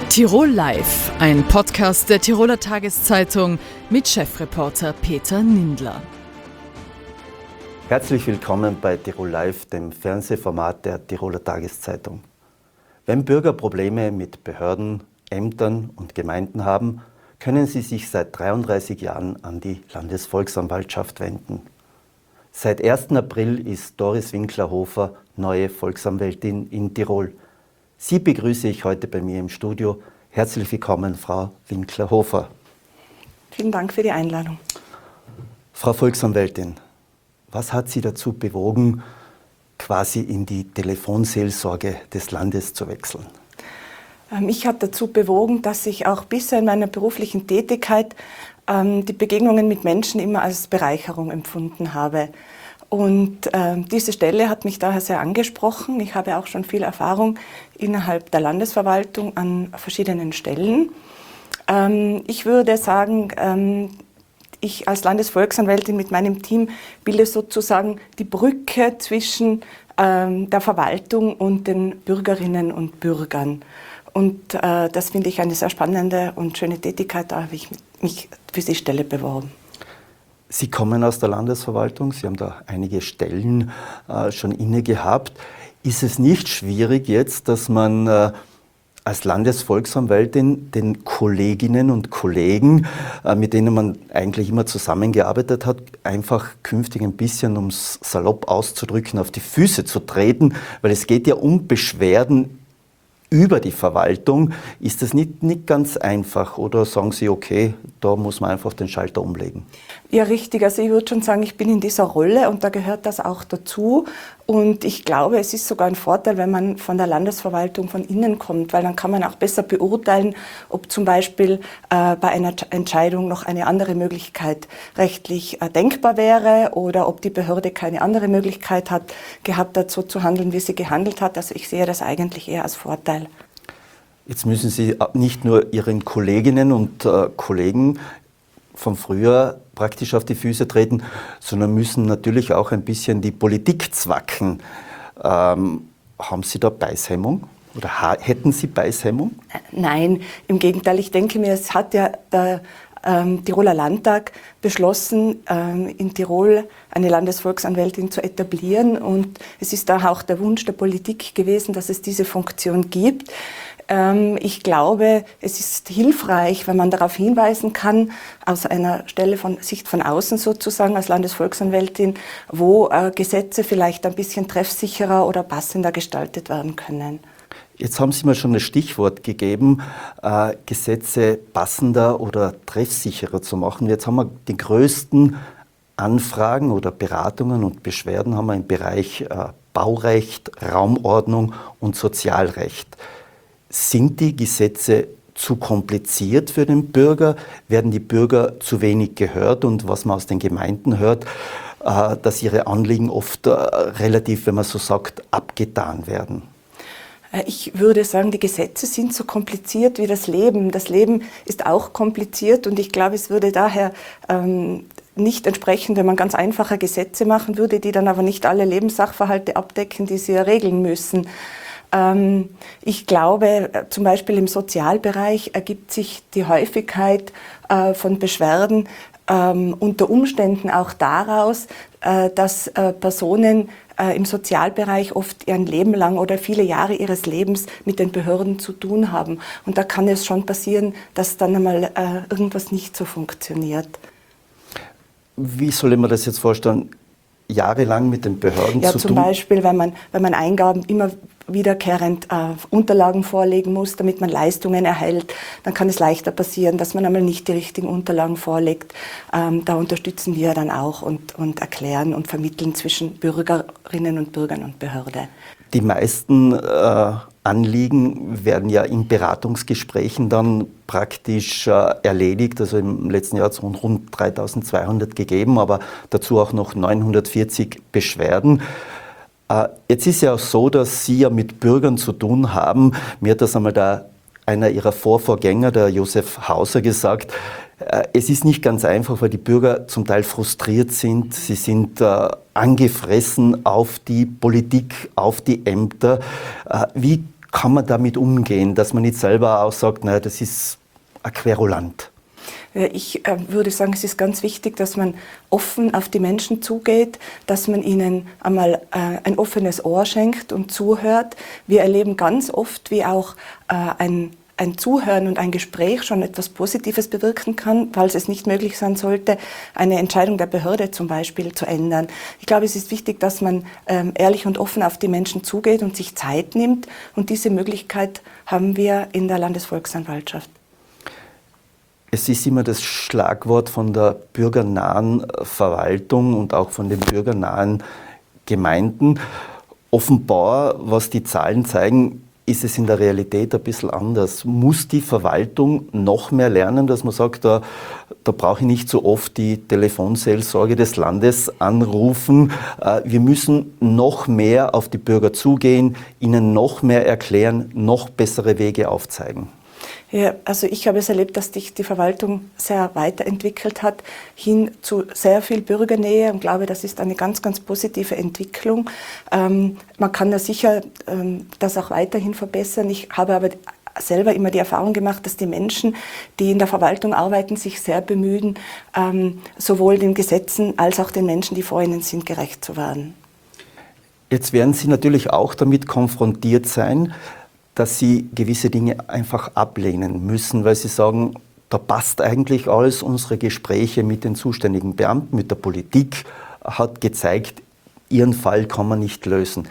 Tirol Live, ein Podcast der Tiroler Tageszeitung mit Chefreporter Peter Nindler. Herzlich willkommen bei Tirol Live, dem Fernsehformat der Tiroler Tageszeitung. Wenn Bürger Probleme mit Behörden, Ämtern und Gemeinden haben, können sie sich seit 33 Jahren an die Landesvolksanwaltschaft wenden. Seit 1. April ist Doris Winkler-Hofer neue Volksanwältin in Tirol. Sie begrüße ich heute bei mir im Studio. Herzlich willkommen, Frau Winkler-Hofer. Vielen Dank für die Einladung. Frau Volksanwältin, was hat Sie dazu bewogen, quasi in die Telefonseelsorge des Landes zu wechseln? Mich hat dazu bewogen, dass ich auch bisher in meiner beruflichen Tätigkeit die Begegnungen mit Menschen immer als Bereicherung empfunden habe. Und diese Stelle hat mich daher sehr angesprochen. Ich habe auch schon viel Erfahrung innerhalb der Landesverwaltung an verschiedenen Stellen. Ich würde sagen, ich als Landesvolksanwältin mit meinem Team bilde sozusagen die Brücke zwischen der Verwaltung und den Bürgerinnen und Bürgern. Und das finde ich eine sehr spannende und schöne Tätigkeit. Da habe ich mich für die Stelle beworben. Sie kommen aus der Landesverwaltung, Sie haben da einige Stellen schon inne gehabt. Ist es nicht schwierig jetzt, dass man als Landesvolksanwältin den Kolleginnen und Kollegen, mit denen man eigentlich immer zusammengearbeitet hat, einfach künftig ein bisschen, um es salopp auszudrücken, auf die Füße zu treten? Weil es geht ja um Beschwerden über die Verwaltung. Ist das nicht ganz einfach oder sagen Sie, okay, da muss man einfach den Schalter umlegen? Ja, richtig. Also ich würde schon sagen, ich bin in dieser Rolle und da gehört das auch dazu. Und ich glaube, es ist sogar ein Vorteil, wenn man von der Landesverwaltung von innen kommt, weil dann kann man auch besser beurteilen, ob zum Beispiel bei einer Entscheidung noch eine andere Möglichkeit rechtlich denkbar wäre oder ob die Behörde keine andere Möglichkeit gehabt hat, so zu handeln, wie sie gehandelt hat. Also ich sehe das eigentlich eher als Vorteil. Jetzt müssen Sie nicht nur Ihren Kolleginnen und Kollegen von früher praktisch auf die Füße treten, sondern müssen natürlich auch ein bisschen die Politik zwacken. Haben Sie da Beißhemmung oder hätten Sie Beißhemmung? Nein, im Gegenteil. Ich denke mir, es hat ja der Tiroler Landtag beschlossen, in Tirol eine Landesvolksanwältin zu etablieren. Und es ist da auch der Wunsch der Politik gewesen, dass es diese Funktion gibt. Ich glaube, es ist hilfreich, wenn man darauf hinweisen kann, aus einer Stelle von Sicht von außen sozusagen als Landesvolksanwältin, wo Gesetze vielleicht ein bisschen treffsicherer oder passender gestaltet werden können. Jetzt haben Sie mir schon ein Stichwort gegeben, Gesetze passender oder treffsicherer zu machen. Jetzt haben wir die größten Anfragen oder Beratungen und Beschwerden haben wir im Bereich Baurecht, Raumordnung und Sozialrecht. Sind die Gesetze zu kompliziert für den Bürger? Werden die Bürger zu wenig gehört? Und was man aus den Gemeinden hört, dass ihre Anliegen oft relativ, wenn man so sagt, abgetan werden? Ich würde sagen, die Gesetze sind so kompliziert wie das Leben. Das Leben ist auch kompliziert und ich glaube, es würde daher nicht entsprechen, wenn man ganz einfache Gesetze machen würde, die dann aber nicht alle Lebenssachverhalte abdecken, die sie ja regeln müssen. Ich glaube, zum Beispiel im Sozialbereich ergibt sich die Häufigkeit von Beschwerden unter Umständen auch daraus, dass Personen im Sozialbereich oft ihr Leben lang oder viele Jahre ihres Lebens mit den Behörden zu tun haben. Und da kann es schon passieren, dass dann einmal irgendwas nicht so funktioniert. Wie soll ich mir das jetzt vorstellen? Jahrelang mit den Behörden zu tun? Ja, zum Beispiel, wenn man Eingaben immer wiederkehrend Unterlagen vorlegen muss, damit man Leistungen erhält, dann kann es leichter passieren, dass man einmal nicht die richtigen Unterlagen vorlegt. Da unterstützen wir dann auch und erklären und vermitteln zwischen Bürgerinnen und Bürgern und Behörde. Die meisten Anliegen werden ja in Beratungsgesprächen dann praktisch erledigt. Also im letzten Jahr hat es rund 3200 gegeben, aber dazu auch noch 940 Beschwerden. Jetzt ist ja auch so, dass Sie ja mit Bürgern zu tun haben. Mir hat das einmal einer Ihrer Vorgänger, der Josef Hauser, gesagt. Es ist nicht ganz einfach, weil die Bürger zum Teil frustriert sind. Sie sind angefressen auf die Politik, auf die Ämter. Wie kann man damit umgehen, dass man nicht selber auch sagt, naja, das ist ein Querulant? Ich würde sagen, es ist ganz wichtig, dass man offen auf die Menschen zugeht, dass man ihnen einmal ein offenes Ohr schenkt und zuhört. Wir erleben ganz oft, wie auch ein Zuhören und ein Gespräch schon etwas Positives bewirken kann, falls es nicht möglich sein sollte, eine Entscheidung der Behörde zum Beispiel zu ändern. Ich glaube, es ist wichtig, dass man ehrlich und offen auf die Menschen zugeht und sich Zeit nimmt. Und diese Möglichkeit haben wir in der Landesvolksanwaltschaft. Es ist immer das Schlagwort von der bürgernahen Verwaltung und auch von den bürgernahen Gemeinden. Offenbar, was die Zahlen zeigen, ist es in der Realität ein bisschen anders. Muss die Verwaltung noch mehr lernen, dass man sagt, da brauche ich nicht so oft die Telefonseelsorge des Landes anrufen. Wir müssen noch mehr auf die Bürger zugehen, ihnen noch mehr erklären, noch bessere Wege aufzeigen. Ja, also ich habe es erlebt, dass sich die Verwaltung sehr weiterentwickelt hat, hin zu sehr viel Bürgernähe, und glaube, das ist eine ganz, ganz positive Entwicklung. Man kann ja sicher das auch weiterhin verbessern. Ich habe aber selber immer die Erfahrung gemacht, dass die Menschen, die in der Verwaltung arbeiten, sich sehr bemühen, sowohl den Gesetzen als auch den Menschen, die vor ihnen sind, gerecht zu werden. Jetzt werden Sie natürlich auch damit konfrontiert sein, dass Sie gewisse Dinge einfach ablehnen müssen, weil Sie sagen, da passt eigentlich alles. Unsere Gespräche mit den zuständigen Beamten, mit der Politik hat gezeigt, Ihren Fall kann man nicht lösen.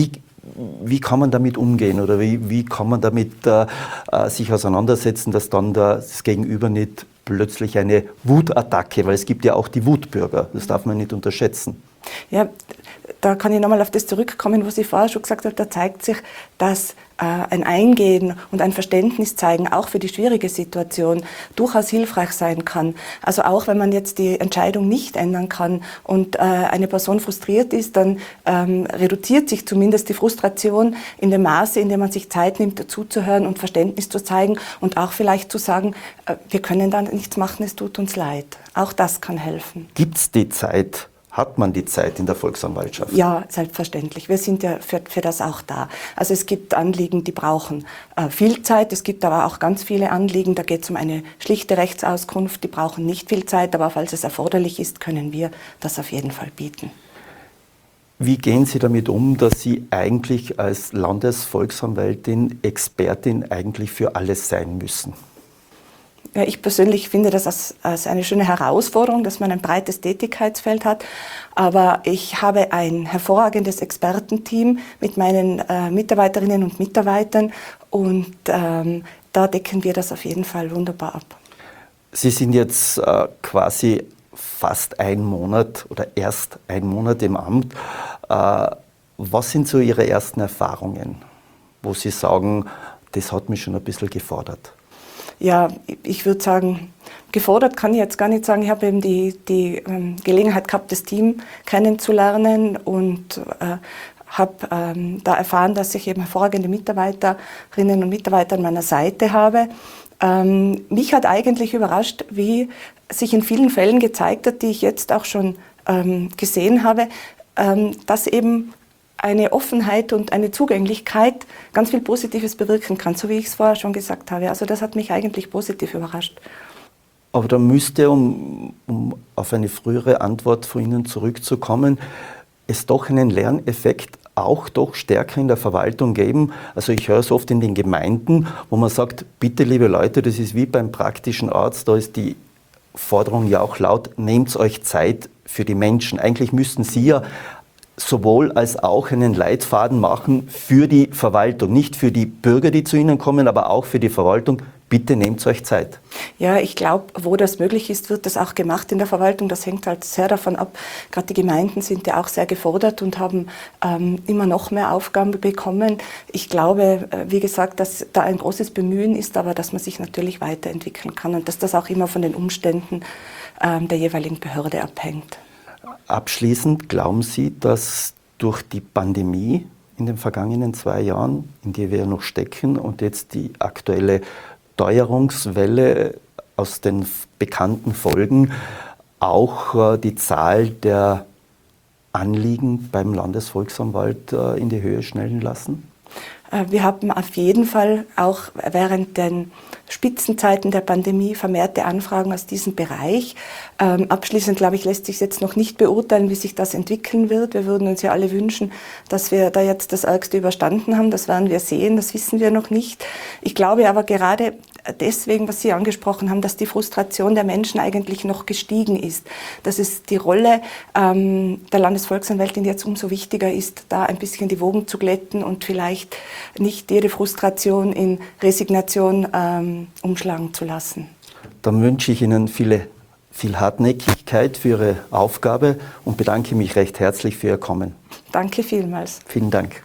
Wie kann man damit umgehen oder wie kann man damit sich auseinandersetzen, dass dann das Gegenüber nicht plötzlich eine Wutattacke, weil es gibt ja auch die Wutbürger, das darf man nicht unterschätzen. Ja, da kann ich nochmal auf das zurückkommen, was ich vorher schon gesagt habe. Da zeigt sich, dass ein Eingehen und ein Verständnis zeigen, auch für die schwierige Situation, durchaus hilfreich sein kann. Also auch wenn man jetzt die Entscheidung nicht ändern kann und eine Person frustriert ist, dann reduziert sich zumindest die Frustration in dem Maße, in dem man sich Zeit nimmt, dazuzuhören und Verständnis zu zeigen und auch vielleicht zu sagen, wir können da nichts machen, es tut uns leid. Auch das kann helfen. Gibt es die Zeit? Hat man die Zeit in der Volksanwaltschaft? Ja, selbstverständlich. Wir sind ja für das auch da. Also es gibt Anliegen, die brauchen viel Zeit. Es gibt aber auch ganz viele Anliegen, da geht es um eine schlichte Rechtsauskunft, die brauchen nicht viel Zeit, aber falls es erforderlich ist, können wir das auf jeden Fall bieten. Wie gehen Sie damit um, dass Sie eigentlich als Landesvolksanwältin, Expertin eigentlich für alles sein müssen? Ja, ich persönlich finde das als eine schöne Herausforderung, dass man ein breites Tätigkeitsfeld hat. Aber ich habe ein hervorragendes Expertenteam mit meinen Mitarbeiterinnen und Mitarbeitern und da decken wir das auf jeden Fall wunderbar ab. Sie sind jetzt quasi fast einen Monat oder erst einen Monat im Amt. Was sind so Ihre ersten Erfahrungen, wo Sie sagen, das hat mich schon ein bisschen gefordert? Ja, ich würde sagen, gefordert kann ich jetzt gar nicht sagen. Ich habe eben die Gelegenheit gehabt, das Team kennenzulernen und habe da erfahren, dass ich eben hervorragende Mitarbeiterinnen und Mitarbeiter an meiner Seite habe. Mich hat eigentlich überrascht, wie sich in vielen Fällen gezeigt hat, die ich jetzt auch schon gesehen habe, dass eben eine Offenheit und eine Zugänglichkeit ganz viel Positives bewirken kann, so wie ich es vorher schon gesagt habe. Also das hat mich eigentlich positiv überrascht. Aber da müsste, um auf eine frühere Antwort von Ihnen zurückzukommen, es doch einen Lerneffekt auch doch stärker in der Verwaltung geben. Also ich höre es oft in den Gemeinden, wo man sagt, bitte liebe Leute, das ist wie beim praktischen Arzt, da ist die Forderung ja auch laut, nehmt euch Zeit für die Menschen. Eigentlich müssten Sie ja sowohl als auch einen Leitfaden machen für die Verwaltung, nicht für die Bürger, die zu Ihnen kommen, aber auch für die Verwaltung. Bitte nehmt euch Zeit. Ja, ich glaube, wo das möglich ist, wird das auch gemacht in der Verwaltung. Das hängt halt sehr davon ab. Gerade die Gemeinden sind ja auch sehr gefordert und haben immer noch mehr Aufgaben bekommen. Ich glaube, wie gesagt, dass da ein großes Bemühen ist, aber dass man sich natürlich weiterentwickeln kann und dass das auch immer von den Umständen der jeweiligen Behörde abhängt. Abschließend, glauben Sie, dass durch die Pandemie in den vergangenen 2 Jahren, in der wir noch stecken, und jetzt die aktuelle Teuerungswelle aus den bekannten Folgen, auch die Zahl der Anliegen beim Landesvolksanwalt in die Höhe schnellen lassen? Wir haben auf jeden Fall auch während den Spitzenzeiten der Pandemie vermehrte Anfragen aus diesem Bereich. Abschließend, glaube ich, lässt sich jetzt noch nicht beurteilen, wie sich das entwickeln wird. Wir würden uns ja alle wünschen, dass wir da jetzt das Ärgste überstanden haben. Das werden wir sehen, das wissen wir noch nicht. Ich glaube aber gerade deswegen, was Sie angesprochen haben, dass die Frustration der Menschen eigentlich noch gestiegen ist. Dass es die Rolle der Landesvolksanwältin jetzt umso wichtiger ist, da ein bisschen die Wogen zu glätten und vielleicht nicht jede Frustration in Resignation umschlagen zu lassen. Dann wünsche ich Ihnen viel Hartnäckigkeit für Ihre Aufgabe und bedanke mich recht herzlich für Ihr Kommen. Danke vielmals. Vielen Dank.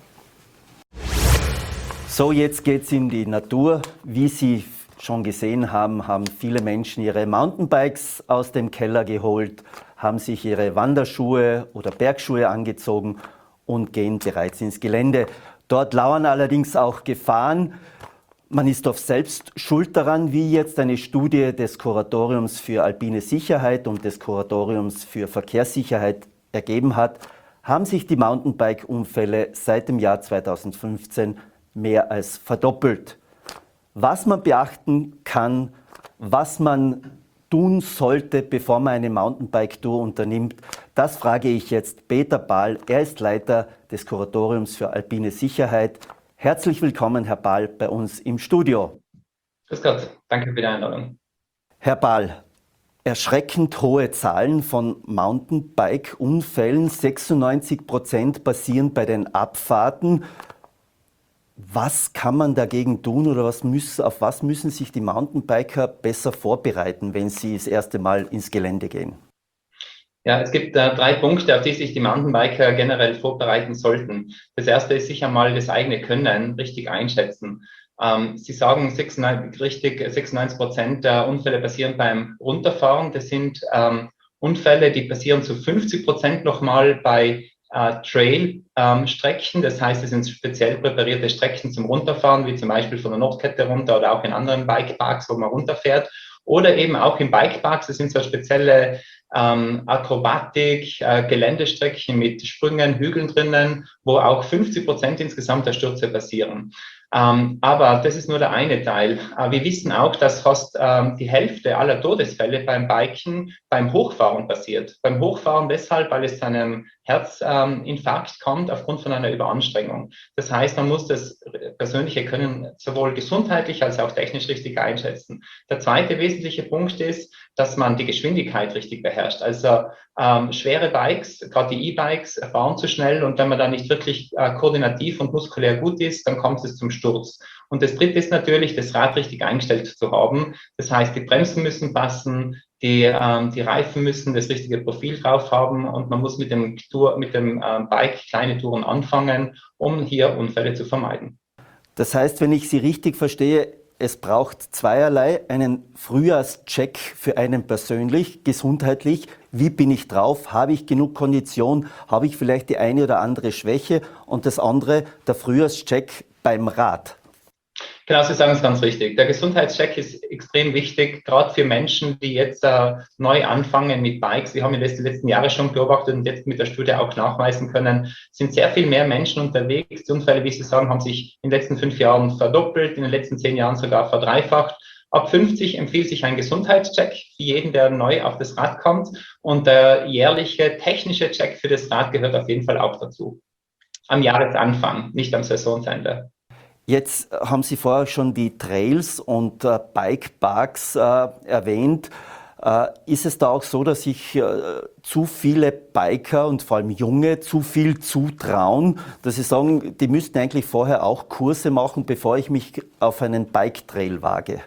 So, jetzt geht es in die Natur. Wie Sie schon gesehen haben, haben viele Menschen ihre Mountainbikes aus dem Keller geholt, haben sich ihre Wanderschuhe oder Bergschuhe angezogen und gehen bereits ins Gelände. Dort lauern allerdings auch Gefahren. Man ist oft selbst schuld daran, wie jetzt eine Studie des Kuratoriums für alpine Sicherheit und des Kuratoriums für Verkehrssicherheit ergeben hat, haben sich die Mountainbike-Unfälle seit dem Jahr 2015 mehr als verdoppelt. Was man beachten kann, was man tun sollte, bevor man eine Mountainbike-Tour unternimmt, das frage ich jetzt Peter Bahl. Er ist Leiter des Kuratoriums für alpine Sicherheit. Herzlich willkommen, Herr Bahl, bei uns im Studio. Grüß Gott, danke für die Einladung. Herr Bahl, erschreckend hohe Zahlen von Mountainbike-Unfällen, 96% passieren bei den Abfahrten. Was kann man dagegen tun oder auf was müssen sich die Mountainbiker besser vorbereiten, wenn sie das erste Mal ins Gelände gehen? Ja, es gibt 3 Punkte, auf die sich die Mountainbiker generell vorbereiten sollten. Das erste ist sicher mal das eigene Können richtig einschätzen. Sie sagen 96% der Unfälle passieren beim Runterfahren. Das sind Unfälle, die passieren zu 50% nochmal bei Trail-Strecken. Das heißt, es sind speziell präparierte Strecken zum Runterfahren, wie zum Beispiel von der Nordkette runter oder auch in anderen Bikeparks, wo man runterfährt. Oder eben auch in Bikeparks. Das sind zwar spezielle Akrobatik, Geländestrecken mit Sprüngen, Hügeln drinnen, wo auch 50% insgesamt der Stürze passieren. Aber das ist nur der eine Teil. Wir wissen auch, dass fast die Hälfte aller Todesfälle beim Biken beim Hochfahren passiert. Beim Hochfahren deshalb, weil es zu einem Herzinfarkt kommt aufgrund von einer Überanstrengung. Das heißt, man muss das persönliche Können sowohl gesundheitlich als auch technisch richtig einschätzen. Der zweite wesentliche Punkt ist, dass man die Geschwindigkeit richtig beherrscht. Also schwere Bikes, gerade die E-Bikes, fahren zu schnell und wenn man da nicht wirklich koordinativ und muskulär gut ist, dann kommt es zum Sturz. Und das dritte ist natürlich, das Rad richtig eingestellt zu haben. Das heißt, die Bremsen müssen passen, die Reifen müssen das richtige Profil drauf haben und man muss mit dem Bike kleine Touren anfangen, um hier Unfälle zu vermeiden. Das heißt, wenn ich Sie richtig verstehe, es braucht zweierlei, einen Frühjahrscheck für einen persönlich, gesundheitlich. Wie bin ich drauf? Habe ich genug Kondition? Habe ich vielleicht die eine oder andere Schwäche? Und das andere, der Frühjahrscheck beim Rad. Genau, Sie sagen es ganz richtig. Der Gesundheitscheck ist extrem wichtig, gerade für Menschen, die jetzt neu anfangen mit Bikes. Wir haben in den letzten Jahren schon beobachtet und jetzt mit der Studie auch nachweisen können, sind sehr viel mehr Menschen unterwegs. Die Unfälle, wie Sie sagen, haben sich in den letzten 5 Jahren verdoppelt, in den letzten 10 Jahren sogar verdreifacht. Ab 50 empfiehlt sich ein Gesundheitscheck für jeden, der neu auf das Rad kommt. Und der jährliche technische Check für das Rad gehört auf jeden Fall auch dazu. Am Jahresanfang, nicht am Saisonsende. Jetzt haben Sie vorher schon die Trails und Bikeparks erwähnt. Ist es da auch so, dass sich zu viele Biker und vor allem Junge zu viel zutrauen, dass sie sagen, die müssten eigentlich vorher auch Kurse machen, bevor ich mich auf einen Bike-Trail wage?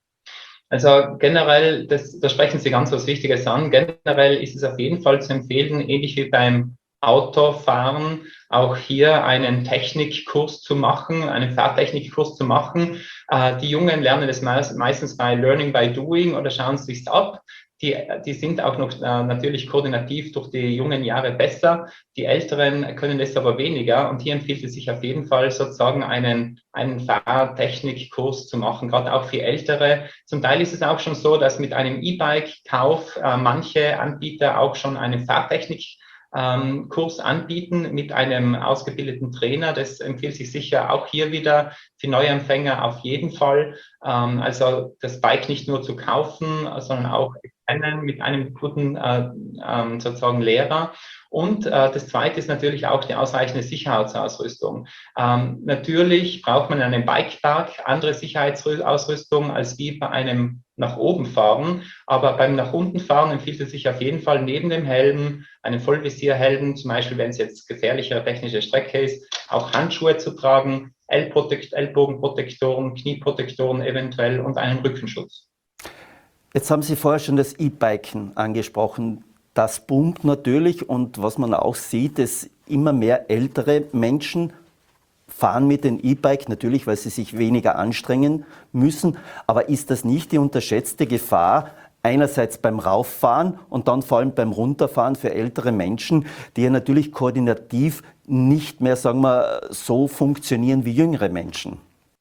Also generell, da sprechen Sie ganz was Wichtiges an. Generell ist es auf jeden Fall zu empfehlen, ähnlich wie beim Autofahren, auch hier einen Technikkurs zu machen, einen Fahrtechnikkurs zu machen. Die Jungen lernen das meistens bei Learning by Doing oder schauen es sich ab. Die sind auch noch natürlich koordinativ durch die jungen Jahre besser. Die Älteren können das aber weniger. Und hier empfiehlt es sich auf jeden Fall sozusagen einen Fahrtechnikkurs zu machen, gerade auch für Ältere. Zum Teil ist es auch schon so, dass mit einem E-Bike-Kauf manche Anbieter auch schon eine Fahrtechnik Kurs anbieten mit einem ausgebildeten Trainer. Das empfiehlt sich sicher auch hier wieder für Neuanfänger auf jeden Fall. Also das Bike nicht nur zu kaufen, sondern auch mit einem guten sozusagen Lehrer. Und das Zweite ist natürlich auch die ausreichende Sicherheitsausrüstung. Natürlich braucht man in einem Bikepark andere Sicherheitsausrüstung als wie bei einem nach oben fahren. Aber beim nach unten fahren empfiehlt es sich auf jeden Fall neben dem Helm, einem Vollvisierhelm, zum Beispiel wenn es jetzt gefährlichere technische Strecke ist, auch Handschuhe zu tragen, Ellbogenprotektoren, Knieprotektoren eventuell und einen Rückenschutz. Jetzt haben Sie vorher schon das E-Biken angesprochen. Das boomt natürlich und was man auch sieht, ist immer mehr ältere Menschen fahren mit dem E-Bike, natürlich, weil sie sich weniger anstrengen müssen. Aber ist das nicht die unterschätzte Gefahr, einerseits beim Rauffahren und dann vor allem beim Runterfahren für ältere Menschen, die ja natürlich koordinativ nicht mehr, sagen wir, so funktionieren wie jüngere Menschen?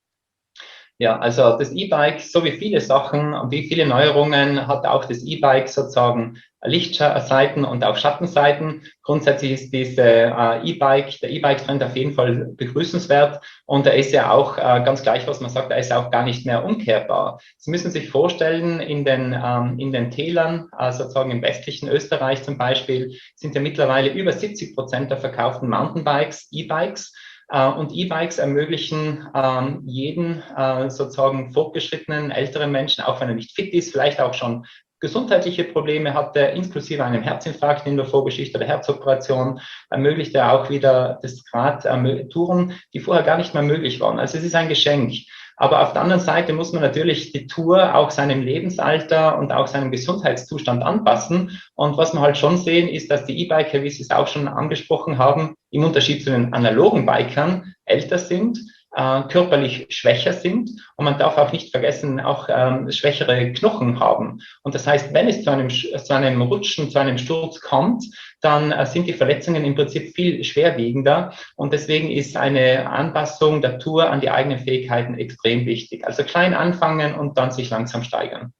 Ja, also das E-Bike, so wie viele Sachen und wie viele Neuerungen, hat auch das E-Bike sozusagen Lichtseiten und auch Schattenseiten. Grundsätzlich ist der E-Bike-Trend auf jeden Fall begrüßenswert und er ist ja auch ganz gleich, was man sagt, er ist auch gar nicht mehr umkehrbar. Sie müssen sich vorstellen, in den Tälern, sozusagen im westlichen Österreich zum Beispiel, sind ja mittlerweile über 70% der verkauften Mountainbikes E-Bikes. Und E-Bikes ermöglichen jeden sozusagen fortgeschrittenen älteren Menschen, auch wenn er nicht fit ist, vielleicht auch schon gesundheitliche Probleme hatte, inklusive einem Herzinfarkt in der Vorgeschichte oder Herzoperation, ermöglicht er auch wieder das Touren, die vorher gar nicht mehr möglich waren. Also es ist ein Geschenk. Aber auf der anderen Seite muss man natürlich die Tour auch seinem Lebensalter und auch seinem Gesundheitszustand anpassen. Und was wir halt schon sehen, ist, dass die E-Biker, wie Sie es auch schon angesprochen haben, im Unterschied zu den analogen Bikern älter sind, körperlich schwächer sind und man darf auch nicht vergessen, auch schwächere Knochen haben. Und das heißt, wenn es zu einem Rutschen, zu einem Sturz kommt, dann sind die Verletzungen im Prinzip viel schwerwiegender und deswegen ist eine Anpassung der Tour an die eigenen Fähigkeiten extrem wichtig. Also klein anfangen und dann sich langsam steigern.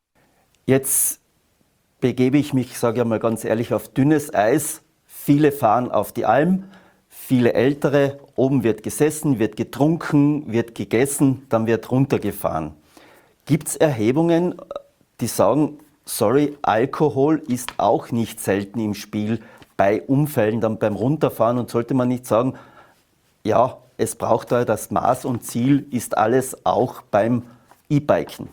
Jetzt begebe ich mich, sage ich mal ganz ehrlich, auf dünnes Eis. Viele fahren auf die Alm. Viele Ältere, oben wird gesessen, wird getrunken, wird gegessen, dann wird runtergefahren. Gibt es Erhebungen, die sagen, sorry, Alkohol ist auch nicht selten im Spiel bei Unfällen, dann beim Runterfahren und sollte man nicht sagen, ja, es braucht da das Maß und Ziel ist alles auch beim E-Biken?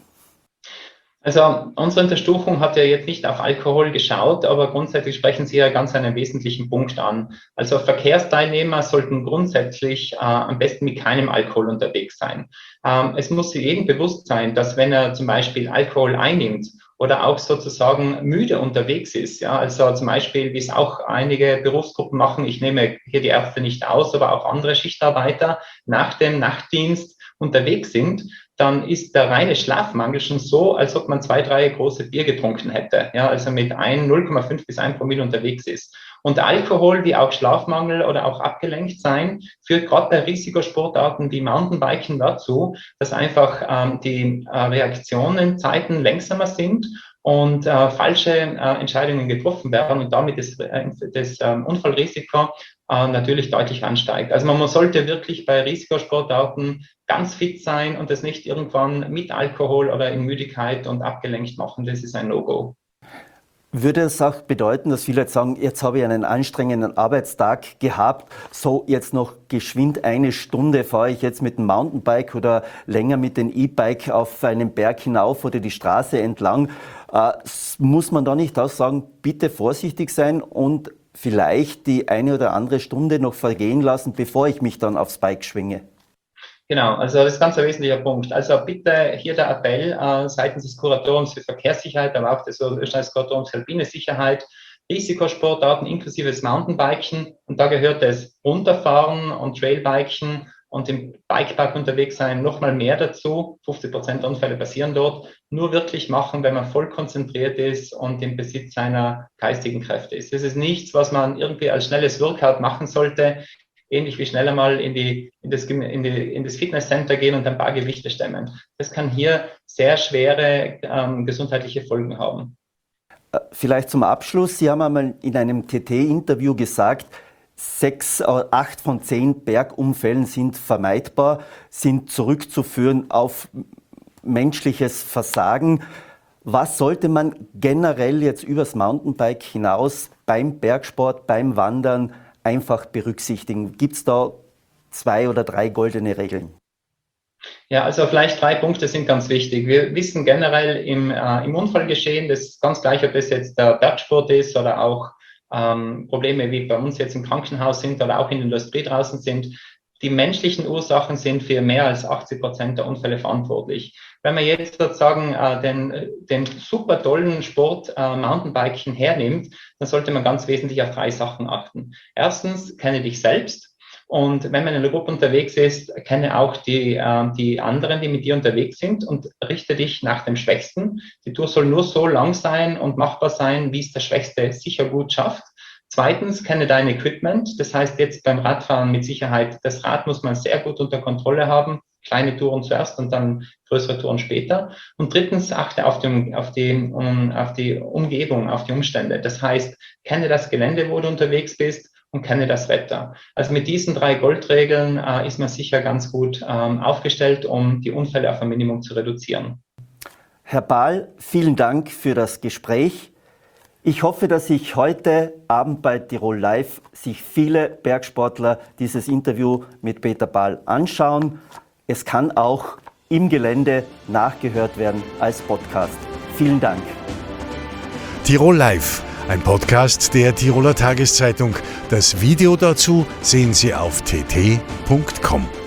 Also unsere Untersuchung hat ja jetzt nicht auf Alkohol geschaut, aber grundsätzlich sprechen Sie ja ganz einen wesentlichen Punkt an. Also Verkehrsteilnehmer sollten grundsätzlich am besten mit keinem Alkohol unterwegs sein. Es muss jedem bewusst sein, dass wenn er zum Beispiel Alkohol einnimmt oder auch sozusagen müde unterwegs ist, ja, also zum Beispiel, wie es auch einige Berufsgruppen machen, ich nehme hier die Ärzte nicht aus, aber auch andere Schichtarbeiter nach dem Nachtdienst unterwegs sind, dann ist der reine Schlafmangel schon so, als ob man 2, 3 große Bier getrunken hätte. Ja, also mit 0,5 bis 1 Promille unterwegs ist. Und Alkohol, wie auch Schlafmangel oder auch abgelenkt sein, führt gerade bei Risikosportarten wie Mountainbiken dazu, dass einfach die Reaktionenzeiten langsamer sind und falsche Entscheidungen getroffen werden und damit das Unfallrisiko natürlich deutlich ansteigt. Also man sollte wirklich bei Risikosportarten ganz fit sein und das nicht irgendwann mit Alkohol oder in Müdigkeit und abgelenkt machen. Das ist ein No-Go. Würde es auch bedeuten, dass viele jetzt sagen, jetzt habe ich einen anstrengenden Arbeitstag gehabt, so jetzt noch geschwind 1 Stunde fahre ich jetzt mit dem Mountainbike oder länger mit dem E-Bike auf einen Berg hinauf oder die Straße entlang. Muss man da nicht auch sagen, bitte vorsichtig sein und vielleicht die eine oder andere Stunde noch vergehen lassen, bevor ich mich dann aufs Bike schwinge? Genau, also das ist ganz ein wesentlicher Punkt. Also bitte hier der Appell seitens des Kuratoriums für Verkehrssicherheit, aber auch des Österreichischen Kuratoriums für alpine Sicherheit, Risikosportarten inklusive des Mountainbiken. Und da gehört das Runterfahren und Trailbiken und im Bikepark unterwegs sein nochmal mehr dazu. 50% der Unfälle passieren dort. Nur wirklich machen, wenn man voll konzentriert ist und im Besitz seiner geistigen Kräfte ist. Das ist nichts, was man irgendwie als schnelles Workout machen sollte. Ähnlich wie schneller mal in das Fitnesscenter gehen und ein paar Gewichte stemmen. Das kann hier sehr schwere gesundheitliche Folgen haben. Vielleicht zum Abschluss, Sie haben einmal in einem TT-Interview gesagt, 8 von 10 Bergunfällen sind vermeidbar, sind zurückzuführen auf menschliches Versagen. Was sollte man generell jetzt übers Mountainbike hinaus beim Bergsport, beim Wandern einfach berücksichtigen? Gibt es da 2 oder 3 goldene Regeln? Ja, also vielleicht 3 Punkte sind ganz wichtig. Wir wissen generell im Unfallgeschehen, das ist ganz gleich, ob das jetzt der Bergsport ist oder auch Probleme wie bei uns jetzt im Krankenhaus sind oder auch in der Industrie draußen sind. Die menschlichen Ursachen sind für mehr als 80% der Unfälle verantwortlich. Wenn man jetzt sozusagen den super tollen Sport Mountainbiken hernimmt, dann sollte man ganz wesentlich auf 3 Sachen achten. Erstens, kenne dich selbst. Und wenn man in einer Gruppe unterwegs ist, kenne auch die anderen, die mit dir unterwegs sind und richte dich nach dem Schwächsten. Die Tour soll nur so lang sein und machbar sein, wie es der Schwächste sicher gut schafft. Zweitens, kenne dein Equipment. Das heißt jetzt beim Radfahren mit Sicherheit, das Rad muss man sehr gut unter Kontrolle haben. Kleine Touren zuerst und dann größere Touren später. Und drittens, achte auf die Umgebung, auf die Umstände. Das heißt, kenne das Gelände, wo du unterwegs bist, und kenne das Wetter. Also mit diesen 3 Goldregeln ist man sicher ganz gut aufgestellt, um die Unfälle auf ein Minimum zu reduzieren. Herr Bahl, vielen Dank für das Gespräch. Ich hoffe, dass sich heute Abend bei Tirol Live sich viele Bergsportler dieses Interview mit Peter Bahl anschauen. Es kann auch im Gelände nachgehört werden als Podcast. Vielen Dank. Tirol Live, ein Podcast der Tiroler Tageszeitung. Das Video dazu sehen Sie auf tt.com.